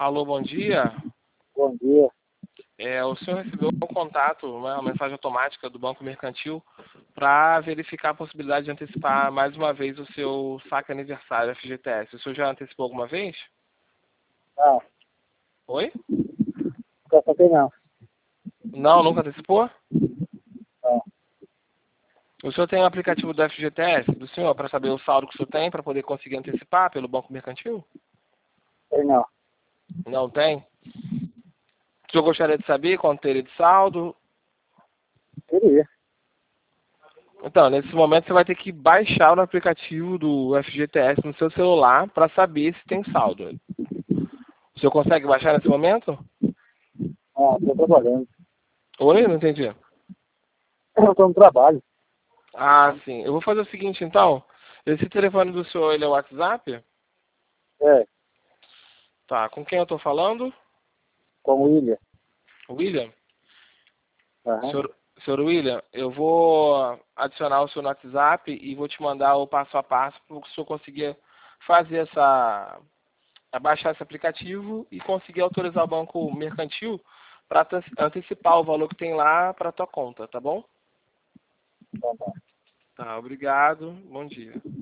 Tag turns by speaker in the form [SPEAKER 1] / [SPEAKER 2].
[SPEAKER 1] Alô, bom dia.
[SPEAKER 2] Bom dia.
[SPEAKER 1] O senhor recebeu um contato, uma mensagem automática do Banco Mercantil para verificar a possibilidade de antecipar mais uma vez o seu saque aniversário FGTS. O senhor já antecipou alguma vez?
[SPEAKER 2] Não,
[SPEAKER 1] Oi?
[SPEAKER 2] nunca saquei não.
[SPEAKER 1] Não, nunca antecipou?
[SPEAKER 2] Não,
[SPEAKER 1] O senhor tem o aplicativo do FGTS do senhor para saber o saldo que o senhor tem para poder conseguir antecipar pelo Banco Mercantil?
[SPEAKER 2] sei não.
[SPEAKER 1] Não tem? O senhor gostaria de saber quanto teria de saldo?
[SPEAKER 2] Queria.
[SPEAKER 1] Então, nesse momento você vai ter que baixar o aplicativo do FGTS no seu celular para saber se tem saldo. O senhor consegue baixar nesse momento?
[SPEAKER 2] Ah, estou trabalhando.
[SPEAKER 1] Oi? Não entendi.
[SPEAKER 2] Eu estou no trabalho.
[SPEAKER 1] Ah, sim. Eu vou fazer o seguinte, então. Esse telefone do senhor, ele é o WhatsApp?
[SPEAKER 2] É,
[SPEAKER 1] Tá. Com quem eu estou falando?
[SPEAKER 2] como ilha.
[SPEAKER 1] William?
[SPEAKER 2] Aham,
[SPEAKER 1] Senhor William, eu vou adicionar o senhor no WhatsApp e vou te mandar o passo a passo para o senhor conseguir fazer baixar esse aplicativo e conseguir autorizar o banco mercantil para antecipar o valor que tem lá para a tua conta, tá bom?
[SPEAKER 2] tá bom.
[SPEAKER 1] Tá, obrigado. Bom dia.